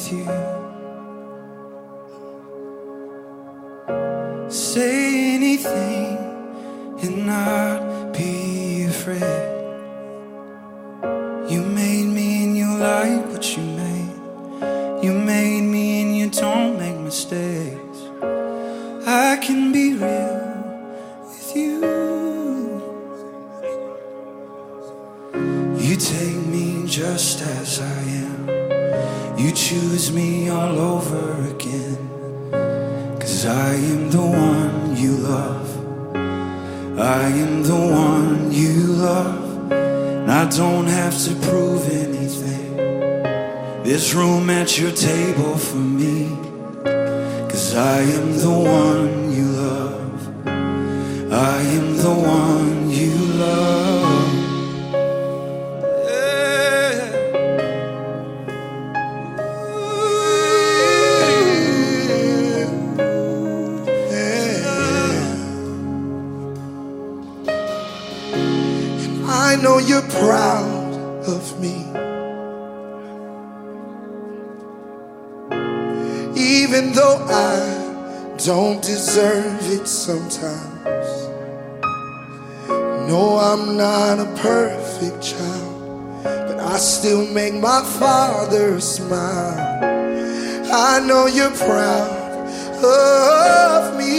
with you. Say anything and not be afraid. You made me and you like what you made. You made me and you don't make mistakes. I can be real with you. You take me just as I am. You choose me all over again. 'Cause I am the one you love. I am the one you love. And I don't have to prove anything. There's room at your table for me. 'Cause I am the one you love. I am the one you love. I know you're proud of me, even though I don't deserve it sometimes. No, I'm not a perfect child, but I still make my Father smile. I know you're proud of me.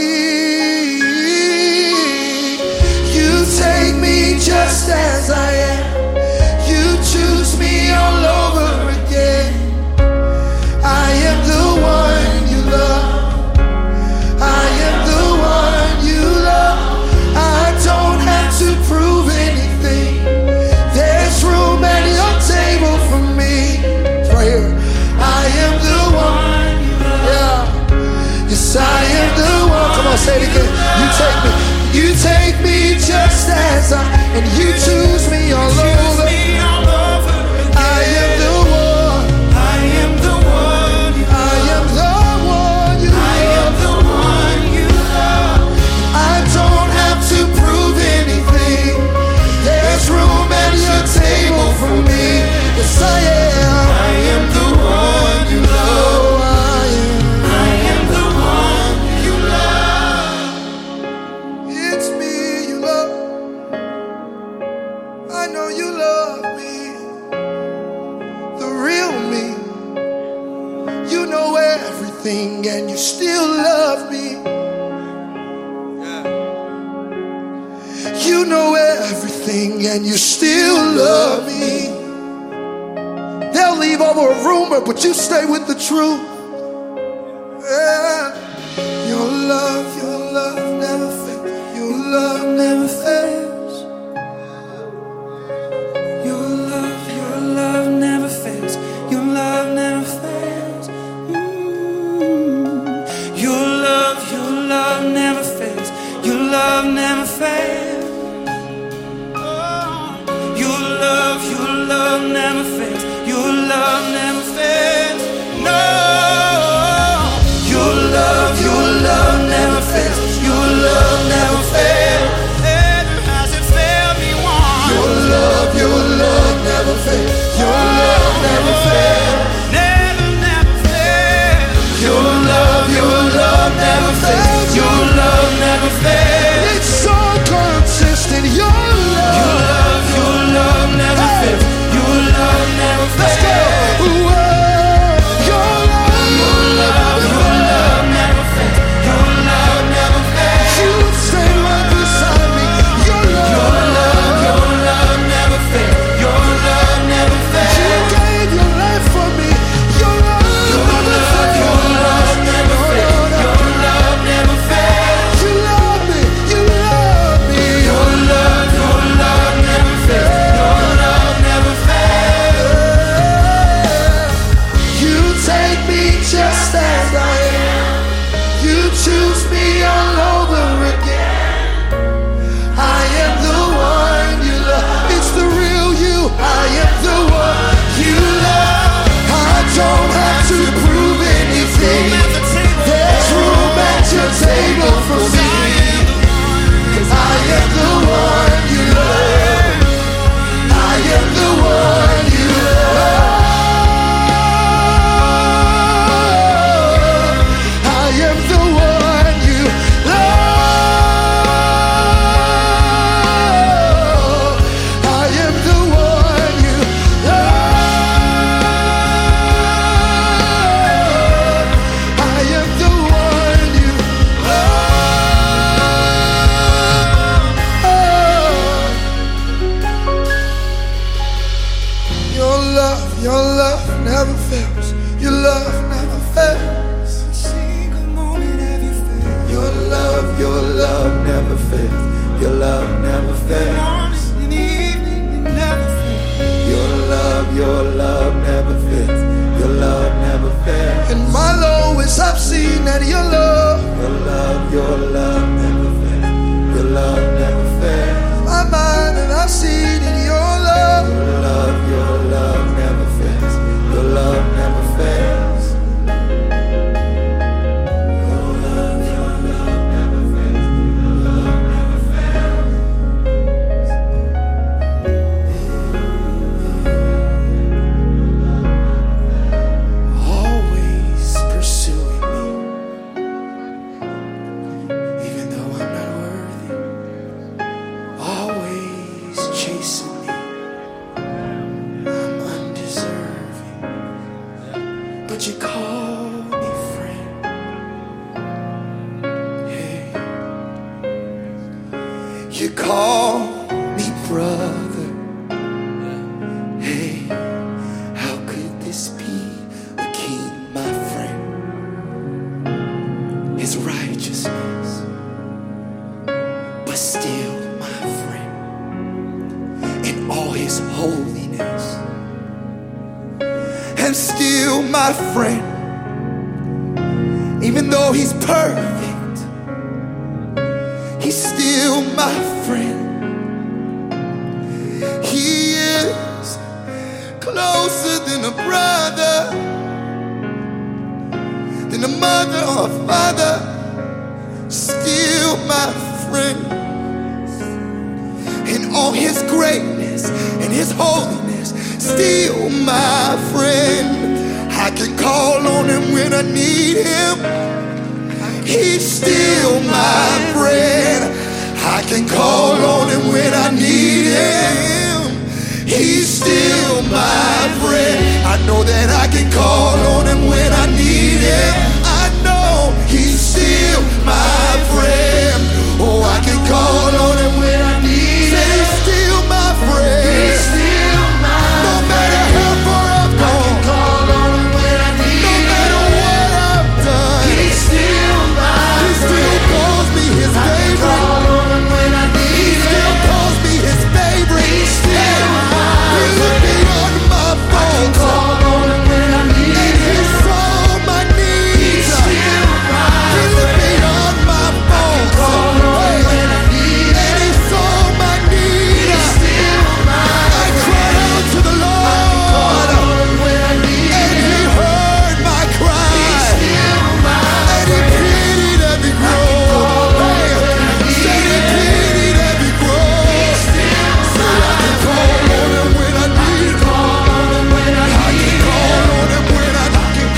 You take me just as I am. You choose me all over again. I am the one you love. I am the one you love. I don't have to prove anything. There's room at your table for me. It's right here. I am the one you love. Yeah. Yes, I am the one. Come on, say it again. You take me. You take me just as I am. And you choose me all over. I am the one. I am the one you I am the one you I am love. the one you love. I don't have to prove anything. There's room at your table for me. Yes, I am. I am the one you love. Oh, I am the one you love. it's me you love. I know you love me. The real me. You know everything and you still love me. You know everything and you still love me. They'll leave over a rumor, but you stay with the truth. Yeah. Your love never fails. Your love never fails. Your love never fails. Your love never fails. Your love never fails. Your love never fails. Your love never fails. Your love never fails. No. Your love never fails. Your love never fails. Never has it failed me once. Your love never fails. Your love never fails. Never fails. Your love never fails. Your love never fails. It's so consistent. Your love Your love never fails. Your love never fails. Let's go. love never fails. Your love never fails. A single moment have you failed? Your love never fails. Your love never fails. In the evening, it never fails. Your love never fails. Your love never fails. In my lowest, I've seen that your love never fails. Your love never fails. My mind, and I've seen it. Your love never fails. Your love never fails. Your love never fails. Your love never fails. Always pursuing me, even though I'm not worthy. Always chasing me. I'm undeserving, but you call me friend. Hey, you call me brother. Hey, how could this be? A king, my friend. His righteousness, but still my friend. In all his holiness, and still my friend. Even though he's perfect, he's still my friend. He is closer than a brother, than a mother or a father. Still my friend. In all his greatness and his holiness, still my friend. I can call on him when I need him. He's still my friend. I can call on him when I need him. He's still my friend. I know that I can call on him when I need him. I know he's still my friend. Oh, I can call on him when I need him. He's still my friend. He's still my friend. No matter how far I've gone, I can call on him when I need him. No matter what I've done, he's still my friend. He still calls me his favorite. I can call on him when I need him. He still calls me his favorite. He's still my friend. He looked beyond my faults. I can call on him when I need him. And he saw my needs. He's still my friend. He looked beyond my faults. I can call on him when I need him. And he saw my needs. He's still my friend. I cried out to the Lord. I can call on him when I need him. And he heard my cry. He's still my friend. And he pitied every groan. Said he pitied every groan. He's still my friend. I can call on him when I need him. I can call on him when I need him.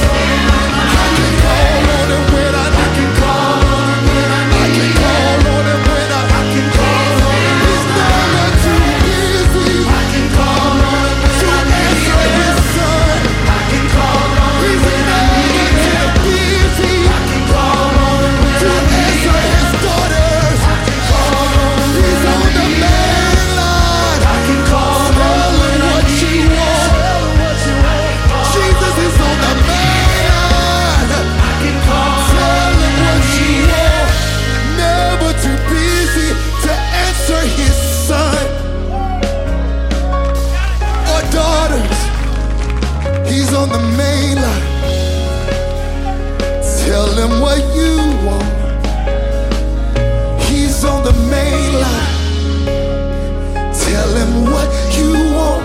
I can call on him when I need him. I can call on him when I need him. I can call on him when I need him. He's never too busy. I can call on him when I need him. His son. I can call on him when I need him. He's never too busy. I can call on him when I need him. His daughters. I can call on him. He's on the main line. I can call on him when I need him. Jesus is on the main line. I can call on him what you want. Never too busy to answer his son or daughters. He's on the main line. Tell him what you want. He's on the main line. Tell him what you want.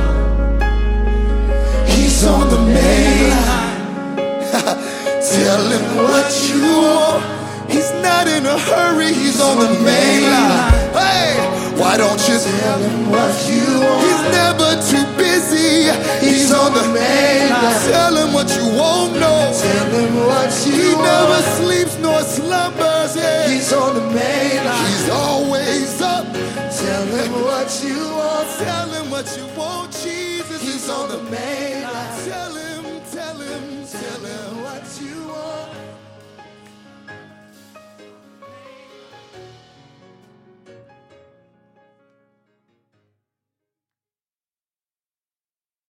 He's on the main line. Tell him what you want. He's not in a hurry. He's on the main line. Hey, why don't you tell him what you want? He's never too busy. He's on the main line. Tell him what you won't know. Tell him what you want. He never sleeps nor slumbers. Yeah. He's on the main line. He's always up. Tell him what you want. Tell him what you want. Jesus is on the main line. Tell him what you